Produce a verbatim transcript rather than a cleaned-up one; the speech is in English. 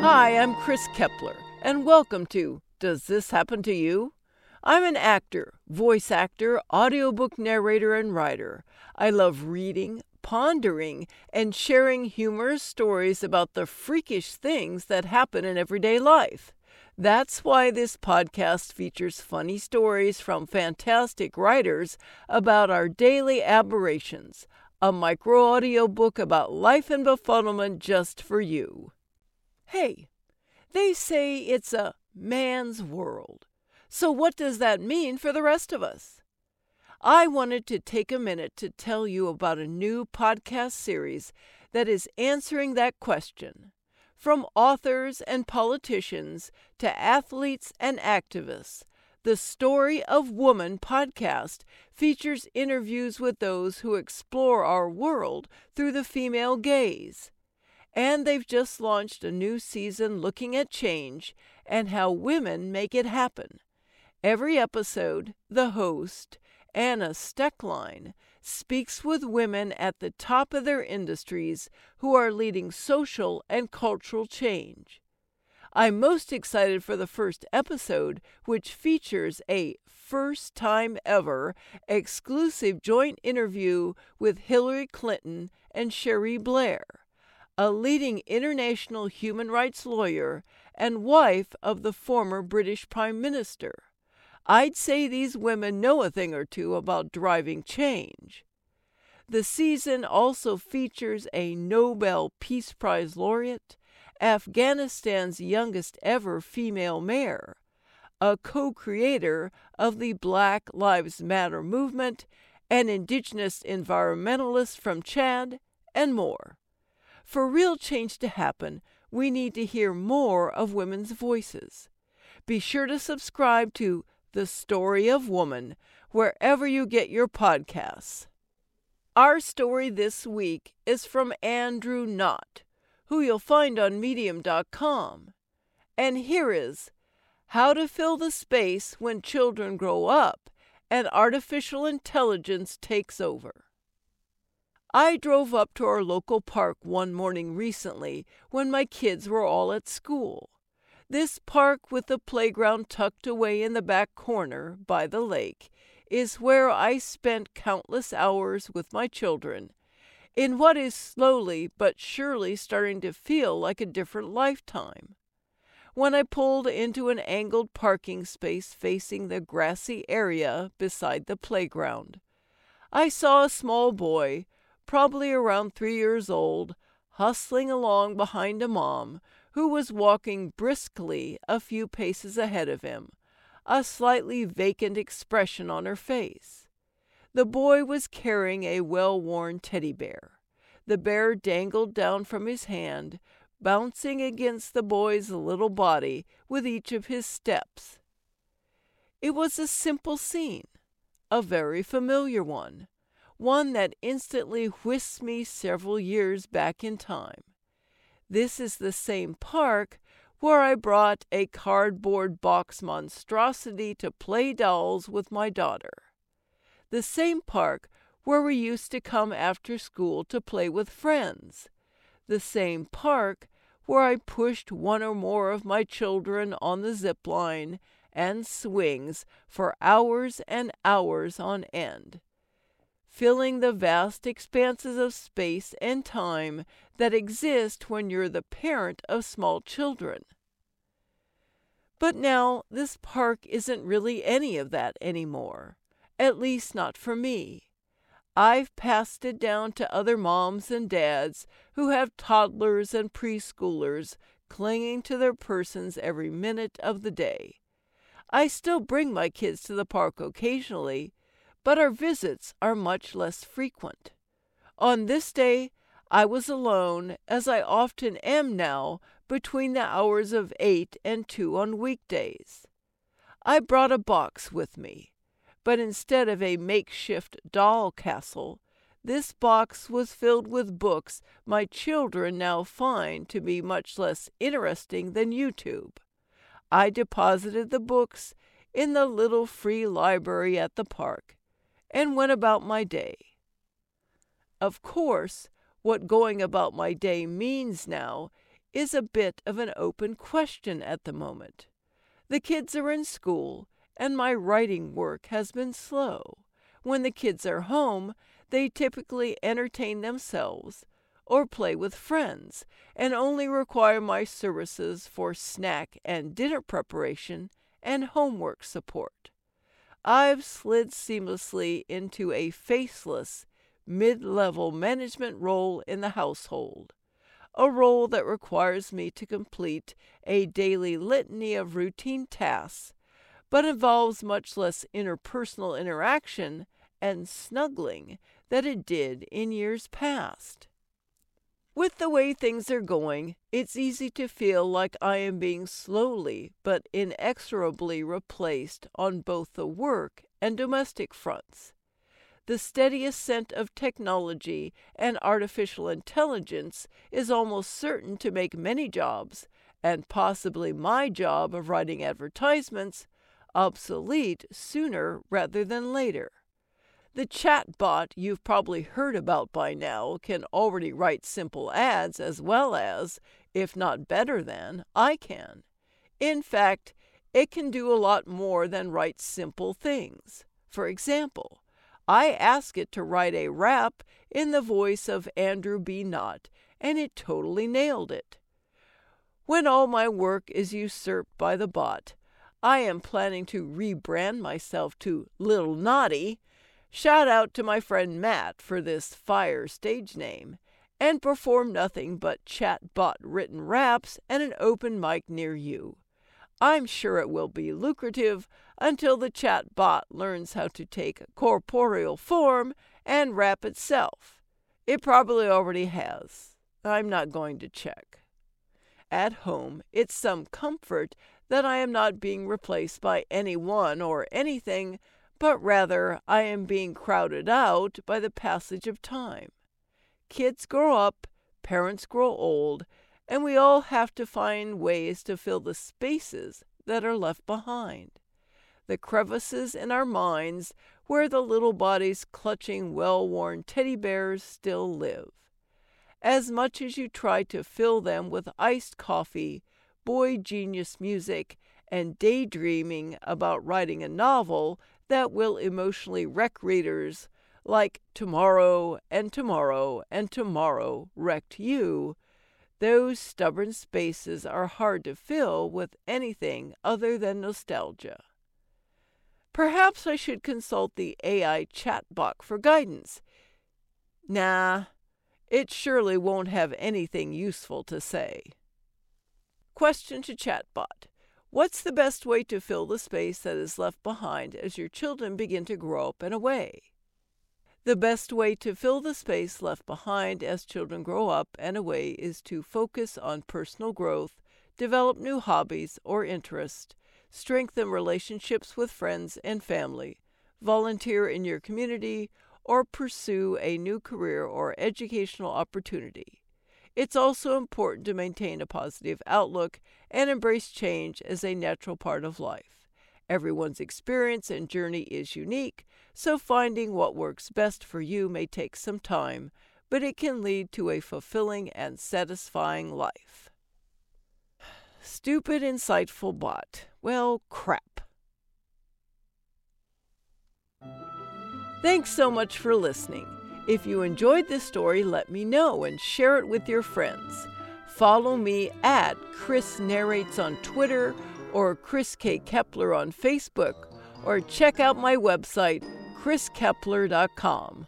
Hi, I'm Chris Kepler, and welcome to Does This Happen to You? I'm an actor, voice actor, audiobook narrator, and writer. I love reading, pondering, and sharing humorous stories about the freakish things that happen in everyday life. That's why this podcast features funny stories from fantastic writers about our daily aberrations, a micro audiobook about life and befuddlement just for you. Hey, they say it's a man's world. So what does that mean for the rest of us? I wanted to take a minute to tell you about a new podcast series that is answering that question. From authors and politicians to athletes and activists, the Story of Woman podcast features interviews with those who explore our world through the female gaze. And they've just launched a new season looking at change and how women make it happen. Every episode, the host, Anna Steckline, speaks with women at the top of their industries who are leading social and cultural change. I'm most excited for the first episode, which features a first time ever exclusive joint interview with Hillary Clinton and Cherie Blair, a leading international human rights lawyer and wife of the former British Prime Minister. I'd say these women know a thing or two about driving change. The season also features a Nobel Peace Prize laureate, Afghanistan's youngest ever female mayor, a co-creator of the Black Lives Matter movement, an indigenous environmentalist from Chad, and more. For real change to happen, we need to hear more of women's voices. Be sure to subscribe to The Story of Woman wherever you get your podcasts. Our story this week is from Andrew Knott, who you'll find on medium dot com. And here is How to Fill the Space When Children Grow Up and Artificial Intelligence Takes Over. I drove up to our local park one morning recently when my kids were all at school. This park, with the playground tucked away in the back corner by the lake, is where I spent countless hours with my children, in what is slowly but surely starting to feel like a different lifetime. When I pulled into an angled parking space facing the grassy area beside the playground, I saw a small boy, probably around three years old, hustling along behind a mom who was walking briskly a few paces ahead of him, a slightly vacant expression on her face. The boy was carrying a well-worn teddy bear. The bear dangled down from his hand, bouncing against the boy's little body with each of his steps. It was a simple scene, a very familiar one, one that instantly whisked me several years back in time. This is the same park where I brought a cardboard box monstrosity to play dolls with my daughter. The same park where we used to come after school to play with friends. The same park where I pushed one or more of my children on the zip line and swings for hours and hours on end, filling the vast expanses of space and time that exist when you're the parent of small children. But now this park isn't really any of that anymore, at least not for me. I've passed it down to other moms and dads who have toddlers and preschoolers clinging to their persons every minute of the day. I still bring my kids to the park occasionally, but our visits are much less frequent. On this day, I was alone, as I often am now, between the hours of eight and two on weekdays. I brought a box with me, but instead of a makeshift doll castle, this box was filled with books my children now find to be much less interesting than YouTube. I deposited the books in the little free library at the park and went about my day. Of course, what going about my day means now is a bit of an open question at the moment. The kids are in school, and my writing work has been slow. When the kids are home, they typically entertain themselves or play with friends, and only require my services for snack and dinner preparation and homework support. I've slid seamlessly into a faceless, mid-level management role in the household, a role that requires me to complete a daily litany of routine tasks, but involves much less interpersonal interaction and snuggling than it did in years past. With the way things are going, it's easy to feel like I am being slowly but inexorably replaced on both the work and domestic fronts. The steady ascent of technology and artificial intelligence is almost certain to make many jobs, and possibly my job of writing advertisements, obsolete sooner rather than later. The chatbot you've probably heard about by now can already write simple ads as well as, if not better than, I can. In fact, it can do a lot more than write simple things. For example, I asked it to write a rap in the voice of Andrew B. Knott, and it totally nailed it. When all my work is usurped by the bot, I am planning to rebrand myself to Little Naughty. Shout out to my friend Matt for this fire stage name, and perform nothing but chatbot written raps and an open mic near you. I'm sure it will be lucrative until the chatbot learns how to take corporeal form and rap itself. It probably already has. I'm not going to check. At home, it's some comfort that I am not being replaced by anyone or anything, but rather I am being crowded out by the passage of time. Kids grow up, parents grow old, and we all have to find ways to fill the spaces that are left behind, the crevices in our minds where the little bodies clutching well-worn teddy bears still live. As much as you try to fill them with iced coffee, boy genius music, and daydreaming about writing a novel that will emotionally wreck readers like Tomorrow and Tomorrow and Tomorrow Wrecked You, those stubborn spaces are hard to fill with anything other than nostalgia. Perhaps I should consult the A I chatbot for guidance. Nah, it surely won't have anything useful to say. Question to chatbot. What's the best way to fill the space that is left behind as your children begin to grow up and away? The best way to fill the space left behind as children grow up and away is to focus on personal growth, develop new hobbies or interests, strengthen relationships with friends and family, volunteer in your community, or pursue a new career or educational opportunity. It's also important to maintain a positive outlook and embrace change as a natural part of life. Everyone's experience and journey is unique, so finding what works best for you may take some time, but it can lead to a fulfilling and satisfying life. Stupid, insightful bot. Well, crap. Thanks so much for listening. If you enjoyed this story, let me know and share it with your friends. Follow me at Chris Narrates on Twitter or Chris K. Kepler on Facebook, or check out my website, chris kepler dot com.